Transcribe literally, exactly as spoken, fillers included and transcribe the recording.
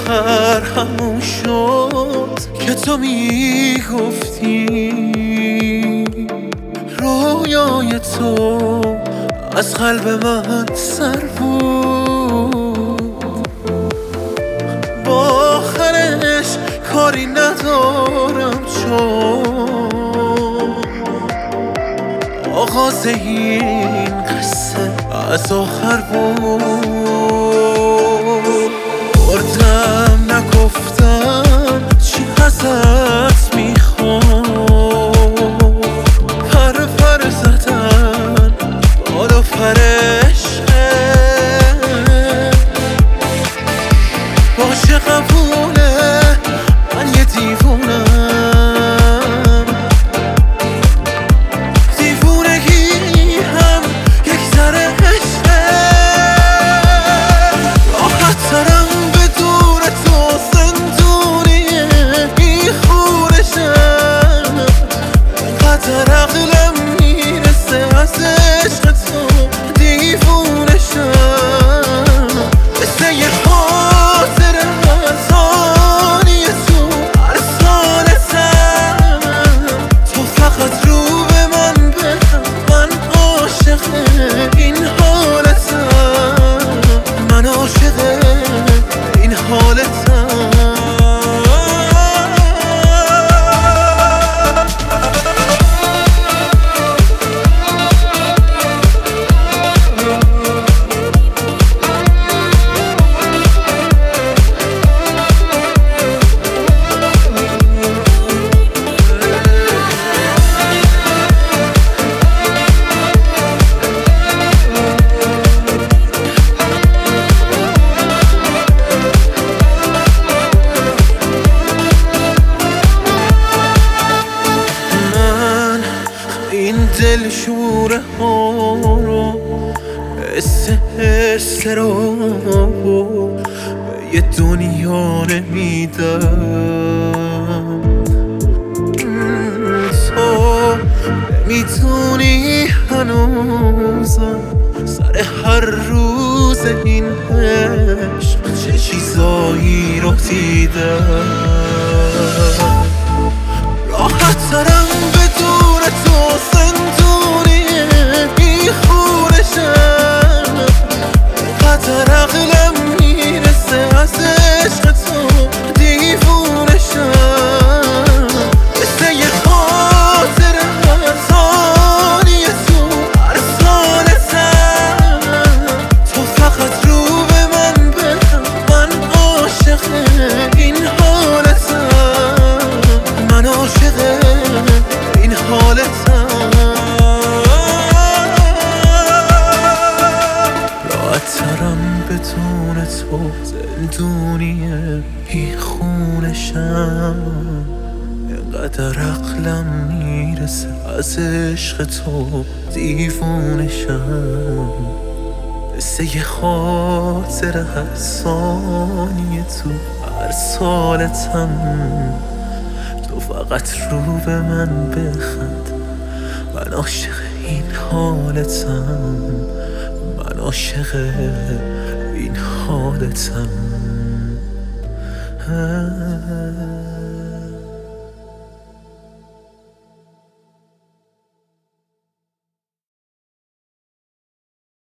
آخر همون شد که تو میگفتی رویای تو از قلب من سر بود. با آخرش کاری ندارم چون آغاز این قصه از آخر بود. بردم نگفتم چی ازت میخوام، پر پر زدن بالا فرشته باشه قبوله، من یه دیوونم، دیوونگی هم یک ذره عشقه. راحت ترم بدون تو زندونیه این خونشم، اینقدر عقلم میرسه از عشق تو دیوونشم. مثل یه خاطر از آنی تو هر سالتم، تو فقط رو به من بخند، من عاشق این حالتم، من عاشق این حالتم. این دل شوره ها رو حس حس رو به یه دنیا نمیدم. تو نمیدونی هنوزم سر هر روز این عشق چه چیزایی رو دیدم. راحت ترم بدون تو زندونیه این خونشم، اینقدر عقلم میرسه از عشق تو دیوونشم. مثل یه خاطر از آنی تو هر سالتم، تو فقط رو به من بخند، من عاشق این حالتم، من عاشق این حالتم. راحت ترم بدون تو زندونیه این خونشم، اینقدر عقلم میرسه از عشق تو دیوونشم. مثل یه خاطر هر ثانیه تو هر سالتم، تو فقط رو به من بخند، من عاشق این حالتم، من عاشق این حالتم.